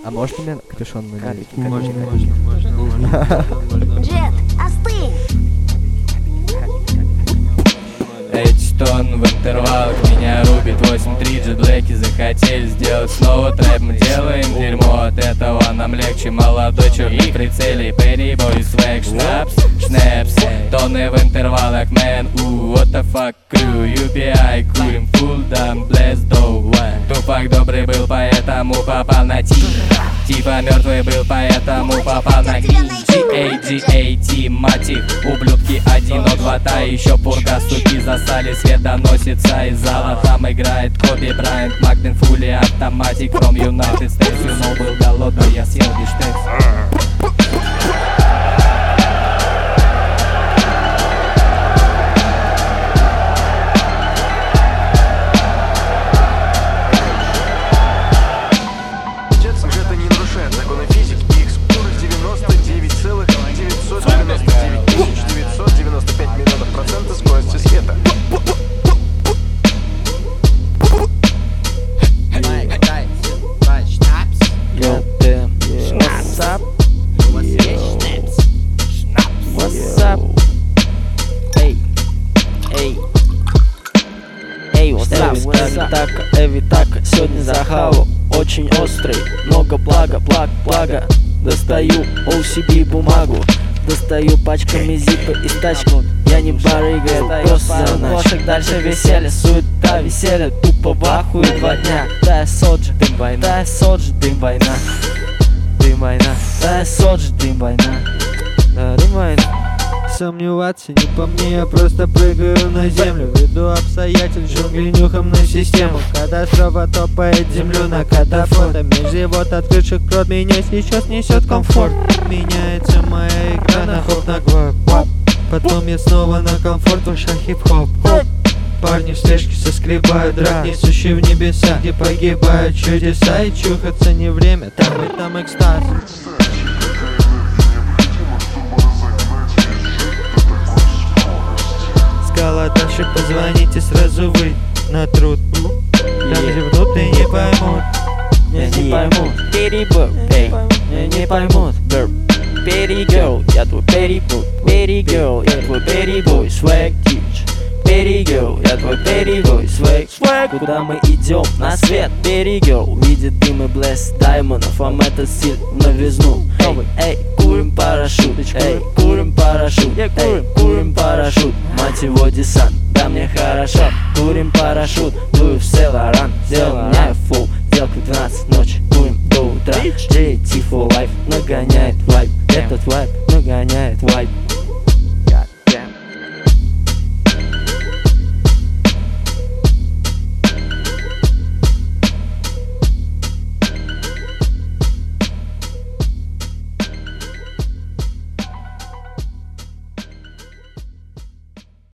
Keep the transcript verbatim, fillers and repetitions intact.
А можно мне капюшон надеть? Можно, можно, можно, можно. Джет, остынь! Эйчтон в интервалах меня рубит. Восемь три джетлэки захотели сделать снова трэп. Мы делаем дерьмо, от этого нам легче. Молодой черный в прицеле, Перри бой, свэг, шнапс, шнэпс. Тонны в интервалах, мэн, у, what the fuck, crew. ю пи ай, курим, full dam, bless dough. Тупак добрый был, поэтому попал на ти. Типа мертвый был, поэтому попал на грин. джи эй джи эй ти, мотив. Ублюдки один, но два, та еще пурга, суки засали. Свет доносится из зала, там играет Коби Брайант, Мактен Фули, автоматик from United States. You know, был голодный, я съел биштекс. Эвитака, эвитака, сегодня захавал. Очень острый, много блага, благ, блага. Достаю о си би бумагу, достаю пачками зипы из тачки. Я не барыга, это просто за ночь. Дальше веселье, суета, веселье. Тупо в ахуе два дня. Дай соджи, дым война, дай соджи, дым война. Дым война, дай соджи, дым война. Да, дым война. Сомневаться не по мне, я просто прыгаю на землю. Ввиду обстоятельств джунгли нюхом на систему. Катастрофа топает землю на катафота. Меж живот открывших рот меня сейчас несет комфорт. Меняется моя игра на хоп на гвоп. Потом я снова на комфорт, в ушах хип-хоп. Парни в слежке соскребают драк, несущий в небеса, где погибают чудеса. И чухаться не время, там и там экстаз. Дальше позвоните сразу вы на труд. Там где внутренне поймут. Я не поймут, перебор, эй, я не поймут, бр. Перигерл, я твой перебор. Перигерл, я твой перебой, свэг тич. Перигерл, я твой перебой, свэг, свэг. Куда мы идем? На свет. Перигерл, видит дым и блеск даймонов. Вам этот стиль новизну. Эй, эй, курим парашют, эй, курим парашют, эй, курим парашют. Мать его десант, да мне хорошо. Курим парашют, дую в Селоран. Сделал меня фул, сделка двенадцать ночи. Курим до утра, джей ти for life нагоняет вайб, этот вайб.